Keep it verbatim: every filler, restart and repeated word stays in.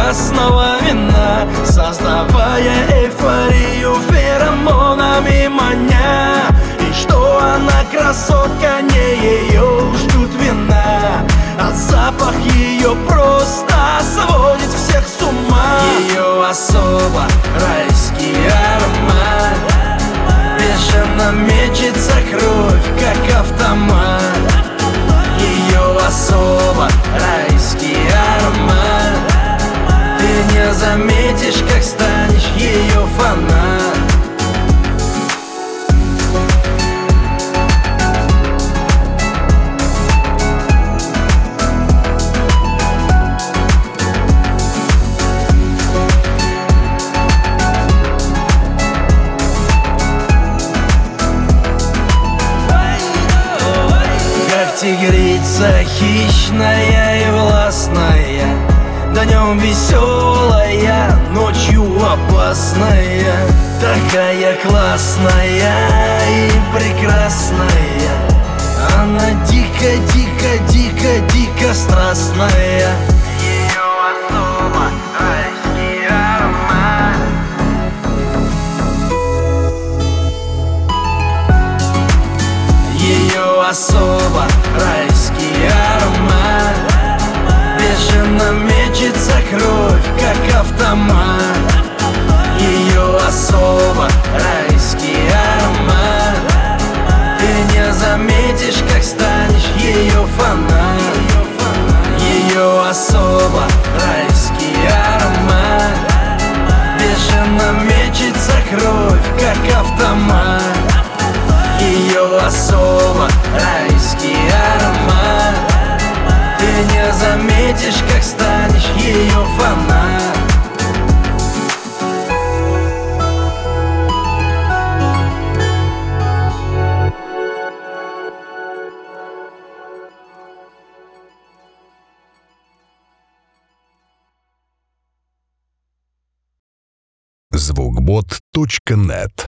красного вина, создавая эйфорию феромонами маня. И что она красотка, не ее ждут вина, а запах ее просто сводит всех с ума. Ее особо райский аромат, бешено мечется кровь, как автомат. Ее особо райский аромат, ты не заметишь, как станешь ее фанат. Тигрица хищная и властная, днем веселая, ночью опасная. Такая классная и прекрасная, она дико, дико, дико, дико страстная. Ее особо райский аромат, ее особо райский аромат, бешено мечется кровь, как автомат. Ее особо райский аромат, ты не заметишь, как станешь ее фанат. Ее особо райский аромат, бешено мечется кровь, как автомат. Ее особо райский аромат, ты не заметишь, как станешь ее фанат. звукбот точка нет